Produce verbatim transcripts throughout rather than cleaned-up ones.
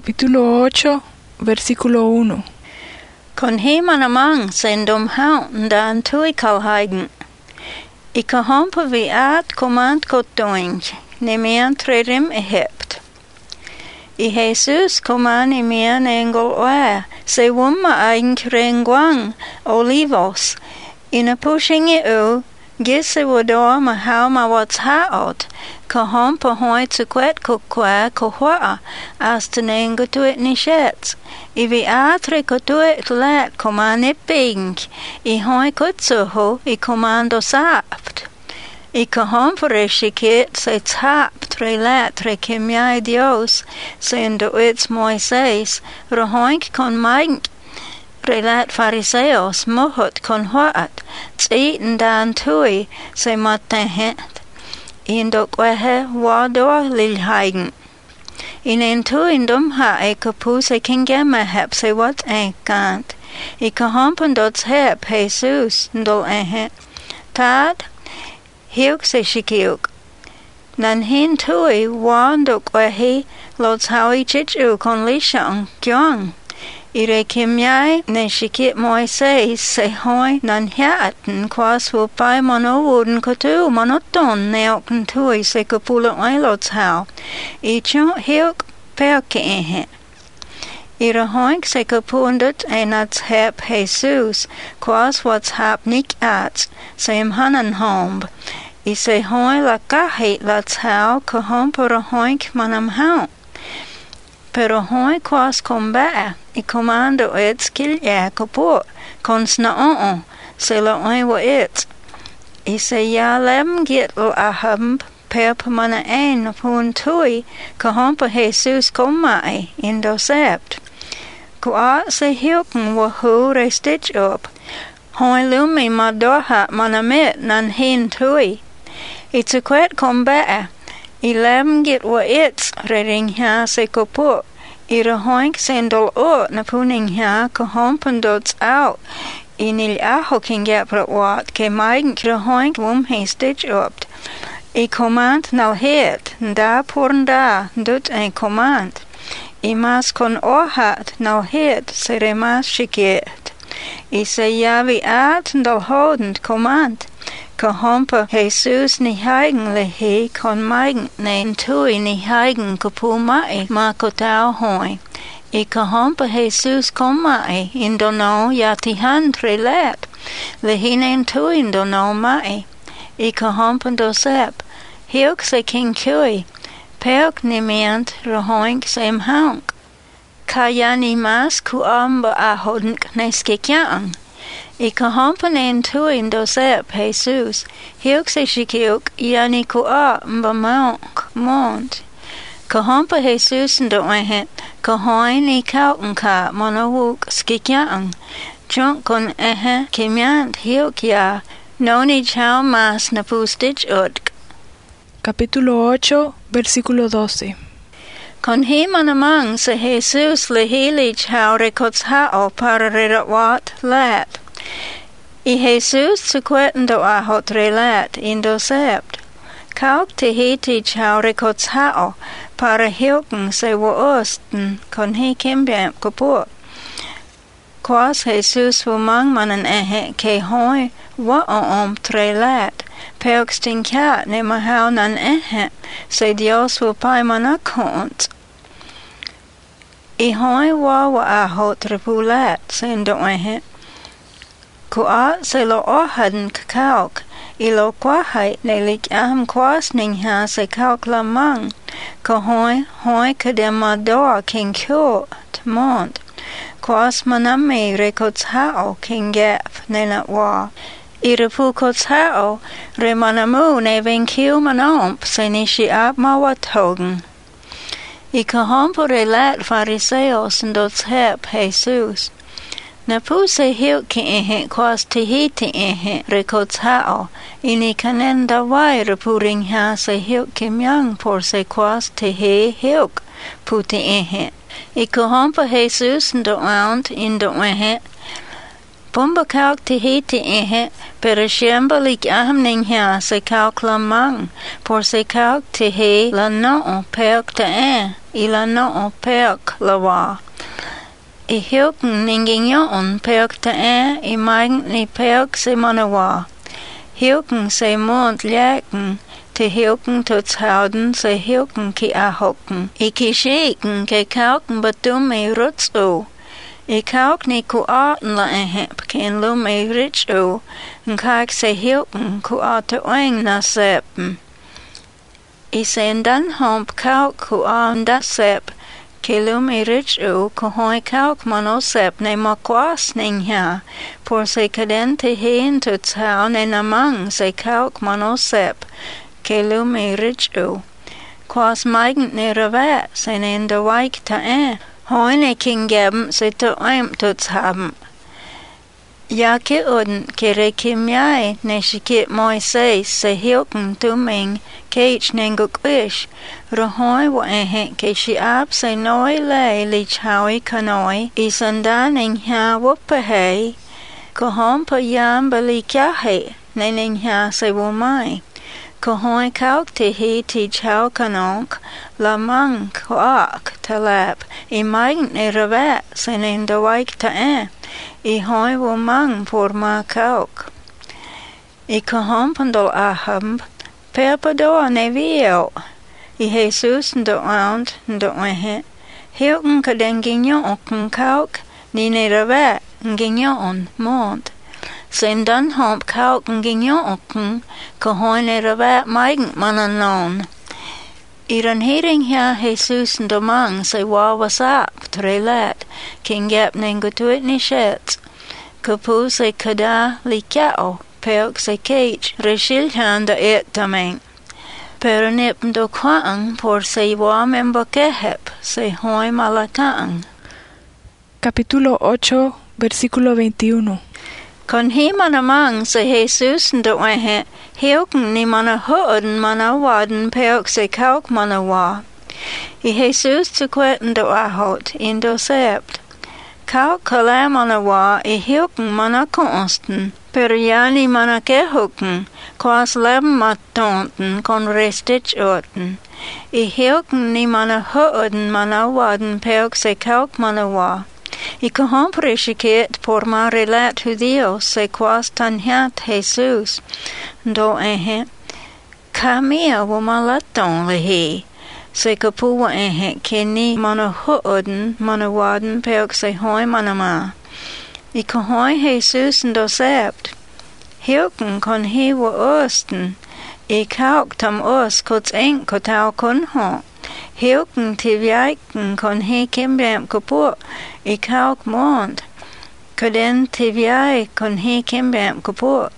Capítulo ocho, versículo uno. Kon he manamang sendom houten dan tui kalheigen. I kahompa vi at command kotoing, nemian tredem ehept. I Jesus command imian engel oa, se wumma eigen krengwang, olivos. In a pushing i u, gisse wodor ma hau ma wats haot, kahompa hoi zu kwet kukwa kohwa, as te nengo tuet nishets. I vi atre kotuet lat command i pink, I hoi kutsuho, I commando sapt. I kahompa reshikit se tap tre lat tre kimyai Dios, se indo its Moises, rehoink kon maink, relat fariseos mohot kon hoat, tziten dan tui, se mattehet. Indo kwehe wador lilheigen. In en tuindum ha e kapus e kingema heb se wat e kant. I kahompen dots heb Jesus ndol ehe. Tad, hiuk se shikiuk. Nan hin tui wando kwehi lots hawi chichu kon lishang kyong. Ire kimyai ne shikit Moises se hoi nan hiaten kwas wupai mano wuden kotu monoton neokn tui se kapula oilots hau. I chon hiuk perke ehe. Ire hoink se kapundut enats hep Jesus kwas wats hap nik ats se im hanan homb. I se hoi la kahit lats hau kahompura hoink manam hau. Pero hoi kwas komba, I commando ets kilya kapur, kons na on, se la oi wa ets. I se ya lem git lo ahab, perp mana ein pun tui, kahompa Jesus komai, indo sept. Kua se hilken wa hu re stitch up, hoi lumi ma doha mana mit nan hin tui. It's a kwet komba, I lem git wa its, reding ha se kapur. Ira hoink sendol o na puning ha kahompen dots out. In il aho king gepra wat ke maigen kra hoink wum he stitch opt. I command nal het, da porn da, dut ein command. I mas kon ohat nal het, se remas shiket. I se javi at dal hodend command. Kahompa Jesus ni heigen lehi kon maigen nein tui ni heigen kapu mai ma kotau hoi. I kahompa Jesus kon mai indono yati hantre let. Lehi nein tui indono mai. I kahompa dosep. Hiuk se king kui. Peok ni miant rohoink sem hank. Kaya ni mas ku amba ahodenk neskikyang. I kahompa nen tuin dosep Jesus, hiuk se shikiuk yani kua mba maunk mont. Kahompa Jesus ndo ehet, kahoin ni kauken ka monowuk skikyang. Chunk kon ehe kimyant hiuk ya, noni chao mas na pustich utk. Capítulo ocho, versículo doce. Kon he manamang se Jesus lehili chao rekots hao para redatwat lat. I Jesus su kwetendo ahot relat indo sept. Kauk te hiti chau rekots hao, para hilken se wo osten, kon he kimbam kapur. Kwas Jesus wo mang manan ehe ke hoi, wa om trelat, peok stinkat ne mahau nan ehe, se Dios wo pai manakont. I hoi wa wa ahot repulat, se indo ehe. Kua se lo ohaden kakauk, I lo kwahai ne lik aham kwas ning ha se kauk la mang, ka hoi hoi kademador king kyo tmont, kwas manami rekots hao king gap ne nat wa. I repu kots hao, re manamu ne ven kyo manomp se nishi ap ma watogen. I kahompo relat fariseos ndots hep Jesus. Na puse hiuk ki ehe kwas tehiti ehe rekots hao, ini kanen dawai repuring ha se hiuk kimyang por se kwas tehe hiuk puti ehe. I kahompa Jesus ndo aunt indo ehe. Pumba kauk tehiti ehe, pero shiamba lik aham ning ha se kauk lamang, por se kauk tehe la no peok ta e. i la no peok la wa. I hilken ninginyon peok ta e i magen ni peok se manawa. Hilken se mond leken te hilken tot houden se hilken ki ahokken. I ki sheken ke kauken batum i ruts o. I kauk ni ku aten la en hep ken lum i rich o. En kak se hilken ku ate oeng na sepen. I se dan homp kauk ku aan da sep. Kelum i rich o ko hoi kauk mano sep ne makwas ning ha. Por se kaden te heen tot hau ne namang se kauk mano sep. Kelum i rich o. Kwas maigent ne ravat se ne in de waik ta e. Hoi ne king geben se to oem tot haben. Ja ke uden ke re kim jai ne shikit moi se se hilken tuming keich nenguk wish. Rohoi wa ehe ke shi ap se noi le li chawi kanoi i sandan ing ha wupahe. Kohom pa yam bali kyahe ne ning ha se wumai. Kohoi kauk te hi ti chau kanonk la mang koak talap i maign ne ravat se ne nda waik ta e. I hoi wo mang por ma kauk. I kohom pandol aham perpadoa ne vio. I Jesus ndo ound ndo ohe. Hilken kaden ginyon okun kauk ni ne ravat ginyon mond. Sen dan homp kauk ginyon okun kohoi ne ravat maign mananon. I ran hering ha Jesus ndo mang se wa wasap tre lat king gap nengutuit ni shets. Kapu se kada li kao peok se cage reshil handa et tameng. Pero nip ndo kwaang por se wa membo kehep se hoi malakaang. Capítulo ocho, versículo veintiuno. Kon hi manamang se Jesus ndo ehe hilken ni mana hoden mana waden peok se kauk mana wa. I Jesus te kwet ndo ahot indo sept. Kauk kala mana wa i hilken mana konsten. Per yani mana kehuken kwas leben matonten kon restich oten. I hilken ni mana hoden mana waden peok se kauk mana wa. I kohom preshiket por ma relat judíos se quas tanjat Jesus. Do ehe. Kamia wo malaton lehi. Se kapu wa ehe ke ni mana hoden mana waden peok se hoi mana ma. I kohoi Jesus do sept. Hilken kon hi wa osten. I kauk tam os kots eng kotau kun ho. Hilken tivjaiken kon he kimbam kapur I kauk mond. Kaden tivjai kon he kimbam kapur.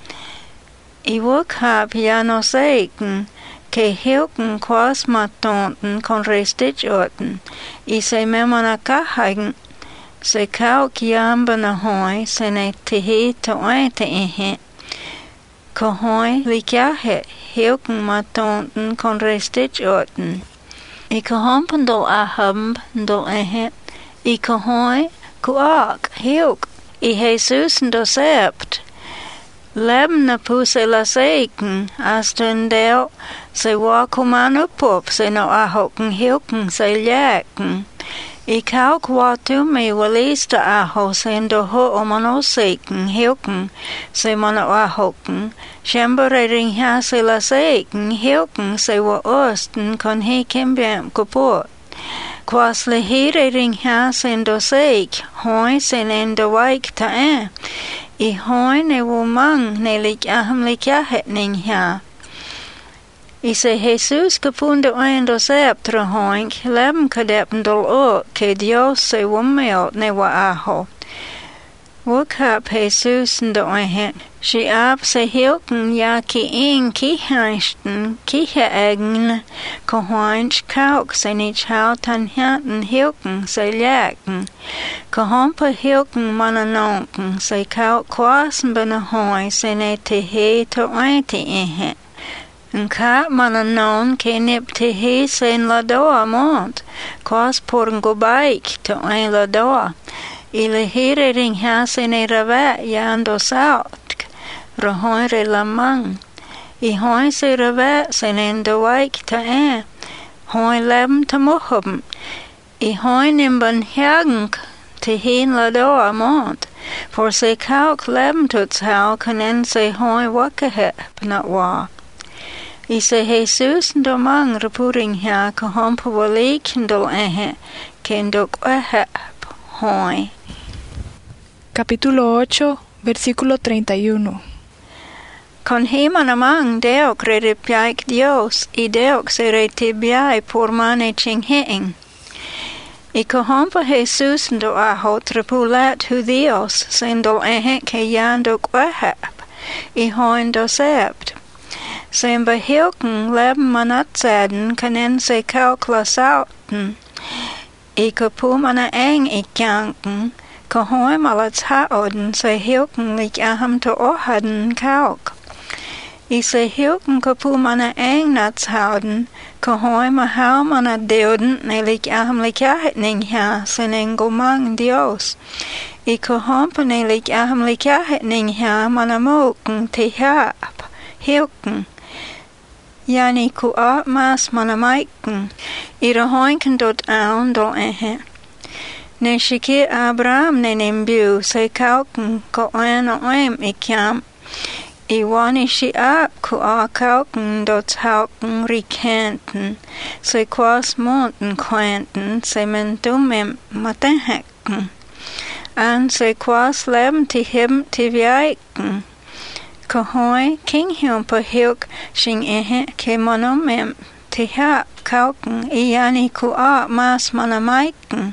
I wuk hap jano seiken ke hilken kwas matonten kon restich oten. I se memana kahagen se kauk jamba na hoi se ne tehi to oete ehe. Kohoi likjahe hilken matonten kon restich oten. I kohom pandol aham ndo ehe. I kohoi kuak hilk. I Jesus ndo sept. Lem na puse la seiken astundel se wa kumanu pop se no ahoken hilken se ljaken. I kauk watu me walista aho se ndo ho omano seiken hilken se mana ahoken. Shembare ring ha se la seiken hilken se wa osten kon he kimbam kapur. Kwas le hire ring ha se ndo seik hoi se ne ndo waik ta e. I hoi ne wo mang ne lik aham lik yahet ning ha. I se Jesus kapundo endo septra hoink lem kadepndol o ke Dios se wumeo ne wa aho. Wukap Jesus ndo ehe. Si ap se hilken ja ki in ki heisten ki he egen ko hoinch kauk se nich hau tan haten hilken se ljaken. Ko hompa hilken mana nonken se kauk kwasen bena hoi se ne te he to oete ehe. Nka mana non ke nip te he sen la doa mont, kwas por ngobaik to ein la doa. Ile hire ring ha se ne ravat yando saut, rohoire la mang. I hoi se ravat se ne ndowaik ta e. hoi lem te mohum, I hoi nimban hergenk te hin la do amont, for se kauk lem tuts hau kanen se hoi wakahe pnat wa. I se Jesus ndomang repuring ha ka hompa wali kindol ehe, kendok ehe hoi. Capítulo ocho, versículo treinta y uno. Con himanamang deok redipiaik Dios, I deok se retibiai por mane chingheing. I kahompa Jesus ndo ahot repulat hu Dios, sendol ehe ke yandok wehep, I hoin do sept. Sen behilken leb manatzaden kanen se kaukla sauten. I kapu mana eng I kjanken, ka hoi malats haoden se hilken lik aham to ohaden kauk. I se hilken kapu mana eng nats houden, ka hoi ma hau mana deoden ne lik aham lik ahet ning ha sen engomang Dios. I ka hompa ne lik aham lik ahet ning ha mana moken te hap, hilken. Yani ku a mas mana maiken, I ra hoinken dot aun do ehe. Ne shiki Abraham ne nembiu se kauken ko oen o oem I kiam. I wani shi a ku a kauken dot hauken rikenten, se kwas monten kwenten, se men dumem matenhekken. An se kwas lem ti him ti viaiken. Ka hoi king hiumpa hilk shing ehe ke monomem ti hap kauken I yani ku a mas manamaiken.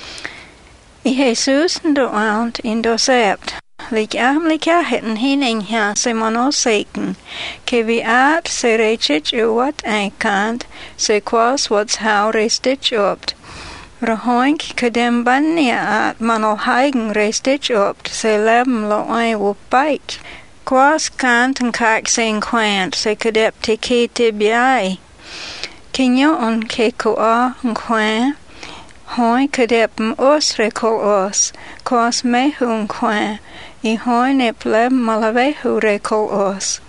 I Jesus ndo aunt in do sept. Lik aham lik aheten hining ha se monoseken. Ke vi at se rechich u wat eikant se kwas wats hau restich opt. Rahoink kadem bannia at manol heigen restich opt se lem lo ein wupait. Kwas kant en kak sen kwant se kadep te ke te biai. Kinyo on ke ko a en kwant. Hoi kadep m os rekol os, kwas mehu en kwant. I hoi ne pleb malavehu rekol os.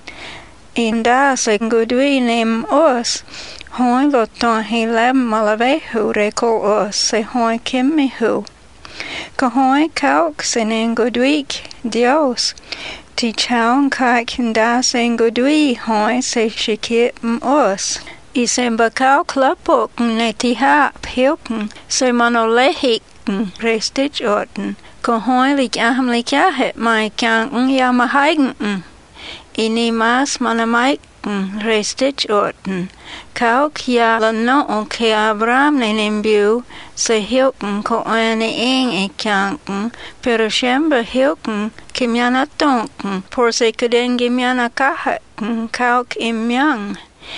Inda se ngudui nem os. Hoi loton he leb malavehu rekol os se hoi kimmihu. Ka hoi kauk se nenguduik Dios. Ti chaun kak inda se ngudui hoi se shikit m os. I se bakau klapok ne ti hap hilken se manolehiken restich orten. Ka hoi lik aham lik ahet mai kjanken ja ma heigenten. I ni mas manamaiken restich orten. Kauk ja la no ke Abraham ne nimbiu se hilken ko ene eng e kjanken, pero shemba hilken kimjana tonken, por se kaden gimjana kaheten kauk imjang.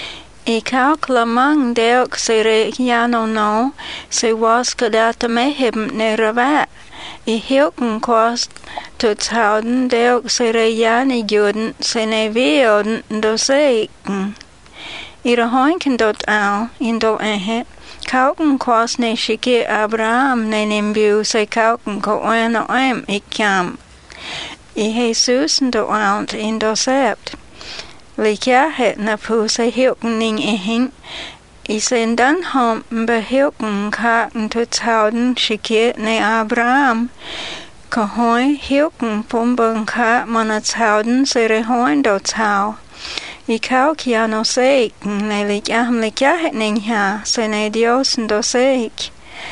I kauk lamang deok se re jano no, se was kadata mehim ne ravat. I hilken kwas tuts houden deok se re jani juden se ne vioden do seiken. I ra hoinken dot au in do ehe, kauken kwas ne shiki Abraham ne nimbiu se kauken ko oena oem ikjam. I Jesus do aunt in do sept. Likja het na pu se hilken ning ehin. I sen dan hom be hilken kaken tuts houden shiki ne Abraham. Ka hoi hilken pumbun ka manats houden se re hoin dots hau. I kauk ja no seiken ne lik aham lik jahet ning ha se ne Dios do seik.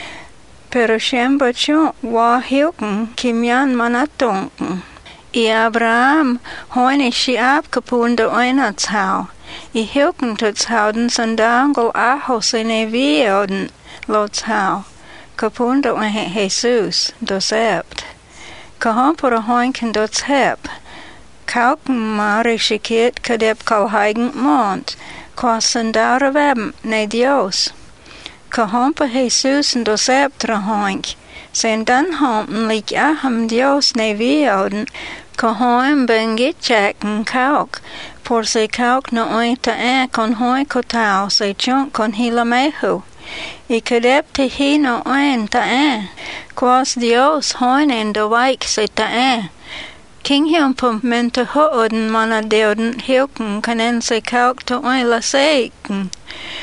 Pero shemba chon wa hilken kimjan manatonken. I Abraham hoine shi ab kapunda oinats hau. I hilken tuts houden sandangol aho se ne vioden lots hau. Kapunda oine Jesus do sept. Ka hompura hoinken dots hep. Kauken mare shikit kadep kal heigen mont. Kwa sandara webm ne Dios. Ka hompa Jesus do sept ra hoink. Sen dan hompen lik aham Dios ne vioden. Ka hoim bengitjaken kauk. Por se kauk no oita e kon hoi kotau se chunk kon hila mehu. I kadep te hi no oin ta e. Kwas Dios hoinen do waik se ta e. King himpum menta hooden mana deoden hilken kanen se kauk to oila seiken.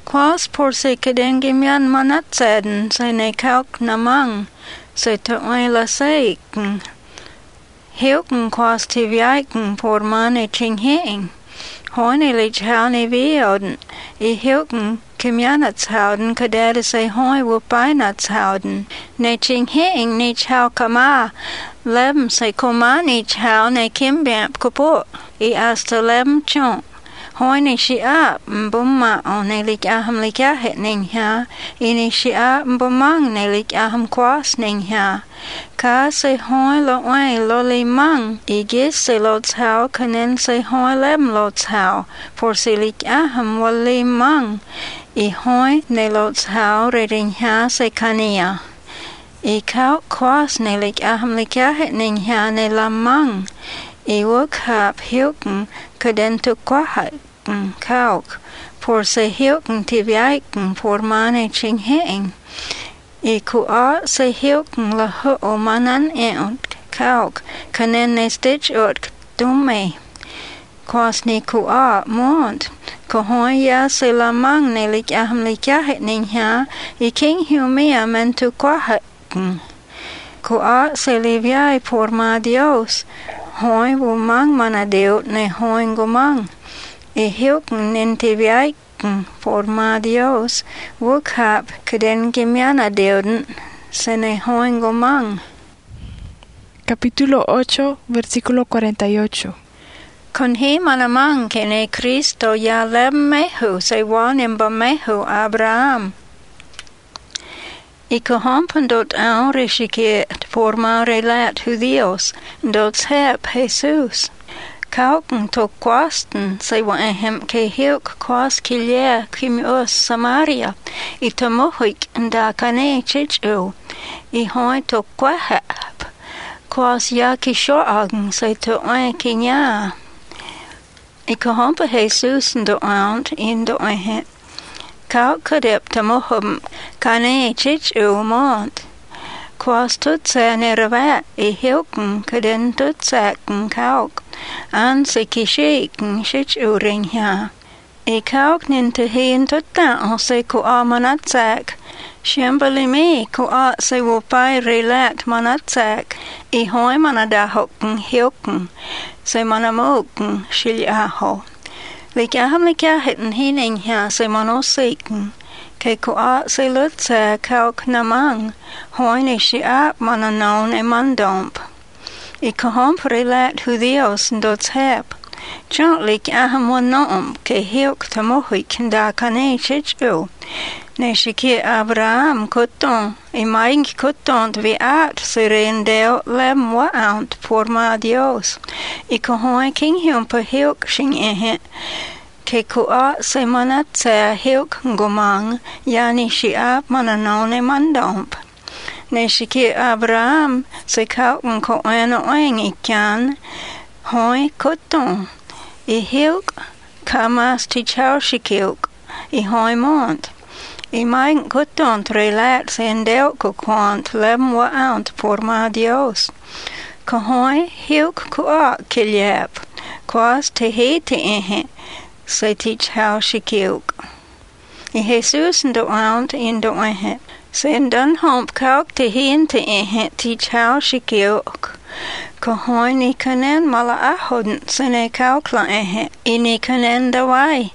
Quas por se kedengimian manatsaden se ne kauk namang se te oin la seiken. Hilken quas tiviaiken por mane chingheing. Hoine lich haune vioden. I hilken kimianatshouden kadere se hoi wupainatshouden. Ne chingheing ne chau kama. Lem se komani chau ne kimbamp kaput. I asta lem chon. Hoine shi a mbumma on ne lik aham lik ahet ning ha. Ini shi a mbumang ne lik aham kwas ning ha. Ka se hoi lo oin lo li mang. I gis se lo tsau kanen se hoi lem lo tsau. For se lik aham wa li mang. I hoi ne lo tsau re ring ha se kania. I kau kwas ne lik aham lik ahet ning ha ne la mang. I wuk hap hilken kaden tu kwahaken kauk. For se hilken tiviaiken for mane chingheing. I kua se hilken la hu'o manan eont kauk kanen ne stitch ut dumme. Kwas ni kua mont. Kohoi ya se la mang ne lik aham lik ahet ning ha. I king humia men tu kwahaken. Kua se liviai por ma Dios. Hoi wu mang mana deut ne hoi ngomang. I hilken nin tiviaiken por ma Dios. Wuk hap kaden gimiana deuden se ne hoi ngomang. Capítulo ocho, versículo cuarenta y ocho. Con he manamang que ne Cristo ya lem mehu se wan imba mehu Abraham. I kohompen dot an rishikiet por ma relat judíos dot hep Jesus. Kauken to kwasten se wa ehem ke hilk kwas kilje kim us Samaria. I to mohuik nda kane chichu. I hoi to kwahap. Kwas ya kishoagen se to oin kinya. I kohompen Jesus do aunt in do ehem. Kauk kadep tamohum kane chich u mont. Kwas tutsa neravat I hilken kaden tutsaken kauk. An se kishiken chich u ringha. I kauk ninte heen tutta se ku a manatsak. Shembali me ku a se wupai relat manatsak. I hoi manadahoken hilken. Se manamoken shilyaho. Lik aham lik aheten hining ha se monoseken. Ke kua se lutsa kauk namang. Hoine shi ap mananon e mandomp. I kohomp relat judíos ndots hep. Chant lik aham wanom ke hilk tamohuik nda kane chichu. Ne shiki Abraham kuton. I maing kuton vi at se rendeo lem wa aunt por ma Dios. I kohoi king hium pa hilk shing ehe. Ke kua se manatsa hilk ngomang. Yani shi ap mananone mandomp. Ne shiki Abraham se kaukn ko eno oing ikyan. Hoi kuton. I hilk kamas ti chau shikilk. I hoi mont. I maing kuton trelat se endeo ko kwant lem wa aunt por ma Dios. Ko hoi hilk kua kilyap. Kwas te he te ehe. Se ti chau shikilk. I Jesus ndo aunt in do ehe. Se ndan homp kauk te heen te ehe ti chau shikilk. Ko hoi ni kanen mala ahoden se ne kauk la ehe. I ni kanen dawai.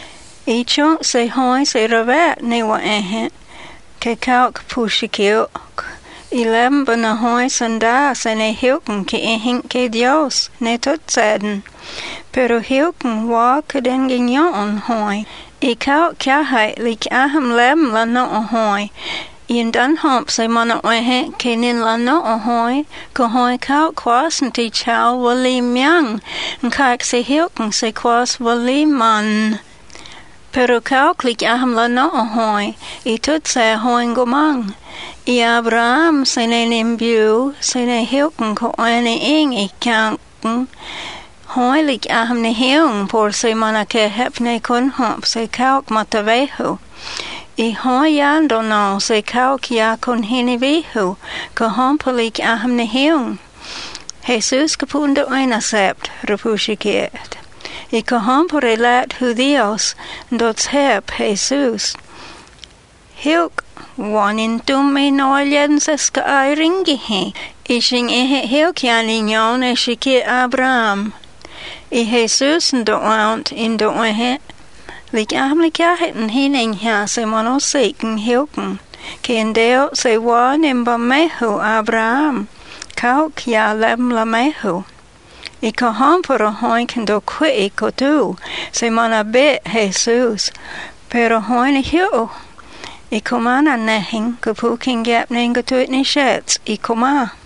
I chonk se hoi se ravat ne wa ehe. Ke kauk pu shikilk. I lemba na hoi sanda se ne hilken ke ehin ke Dios ne tutsaden. Pero hilken wa kaden ginyon hoi. I kauk kahai lik aham lem la no hoi. In dan homp se mana ohe ke nin la no hoi. Ko hoi kauk kwasen ti chau wali myang. Nkak se hilken se kwas wali man. Pero kauk lik aham la no hoi. I tutsa hoi ngomang. I Abraham se ne nimbiu se ne hilken ko ene ing I kanken. Hoi lik aham ne heung por se mana ke hep ne kun homp se kauk matavehu. I hoi yando no se kauk ya kun hini vihu ko homp lik aham ne heung. Jesus kapunda oina sept rapushikiet. y kahampore lat judíos dots heb Jesus. Hilk wanin tumme noalienses ka airingihe, ishing ehe hilk yaninyon e shiki Abraham. I Jesus ndoant in doehe, lik amlik yahet hining ha se monoseken hilken, ke indeo se wan imba mehu Abraham, kauk ya lem la mehu. I kahampore hoinken do kwi kotu, se mana bit Jesus, pero hoine hiu. I komana nehing kapuking gap ninga tuit ni shets, I koma.